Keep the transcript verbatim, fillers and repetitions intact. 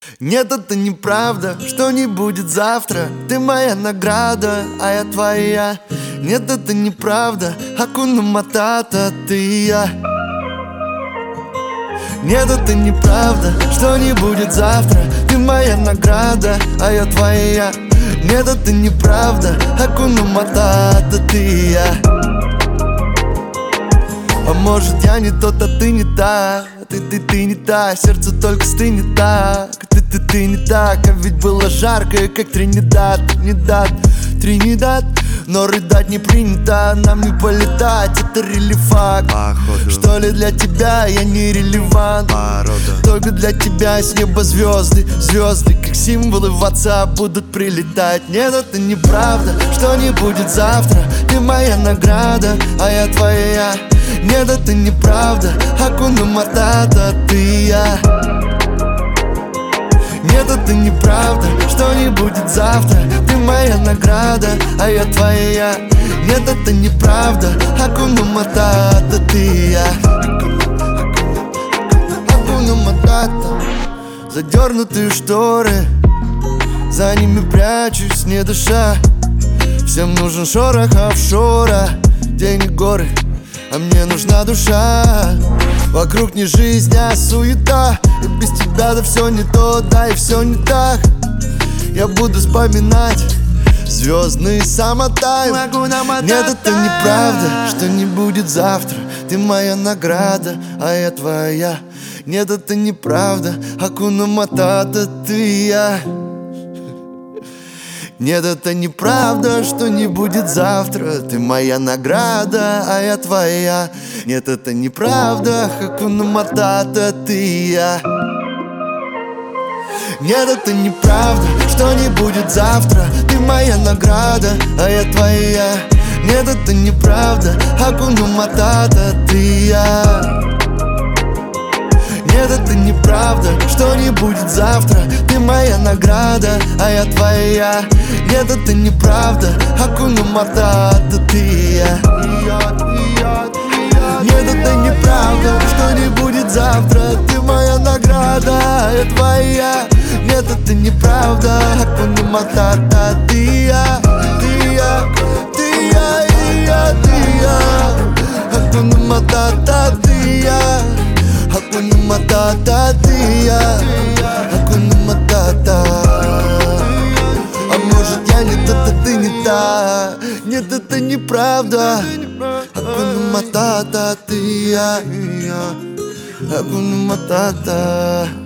Нет, это неправда, что не будет завтра. Ты моя награда, а я твоя. Нет, это неправда, Акуна Матата, ты и я. Нет, это неправда, что не будет завтра. Ты моя награда, а я твоя. Нет, это неправда, Акуна Матата, ты и я. А может я не тот, а ты не та. Ты, ты, ты не та, сердце только стынет так. Ты, ты, ты не так, а ведь было жарко, как Тринидад, Тринидад, Тринидад. Но рыдать не принято, нам не полетать, это релифак. Походу. Что ли для тебя я не релевант. Порода. Только для тебя с неба звезды, звезды, как символы в WhatsApp будут прилетать. Нет, это неправда, что не будет завтра. Ты моя награда, а я твоя. Нет, это неправда, Акуна Матата, ты и я. Нет, это неправда, что не будет завтра. Ты моя награда, а я твоя. Нет, это неправда, Акуна Матата, ты и я. Акуна Матата. Задернутые шторы, за ними прячусь, не дыша. Всем нужен шорох офшора, денег горы, а мне нужна душа. Вокруг не жизнь, а суета. И без тебя да все не то, да и все не так. Я буду вспоминать звездный самотайм. Нет, это неправда, что не будет завтра. Ты моя награда, а я твоя. Нет, это неправда, Акуна Матата, ты и я. Нет, это неправда, что не будет завтра. Ты моя награда, а я твоя. Нет, это неправда, Акуна Матата, ты и я. Нет, это неправда, что не будет завтра. Ты моя награда, а я твоя. Нет, это неправда, Акуна Матата, ты и я. Нет, это неправда, что не будет завтра. Ты моя награда, а я твоя. Нет, это неправда, Акуна Матата, ты и я. Нет, это неправда, что не будет завтра. Ты моя награда, а я твоя. Нет, это неправда, Акуна Матата, ты и я. Ты и я, ты и я, и я, ты и я. Акуна Матата, ты и я. Акуна Матата, ты и я. Акуна Матата. А может я не тот, а ты не та. Нет, это неправда, Акуна Матата, ты и я. Акуна Матата.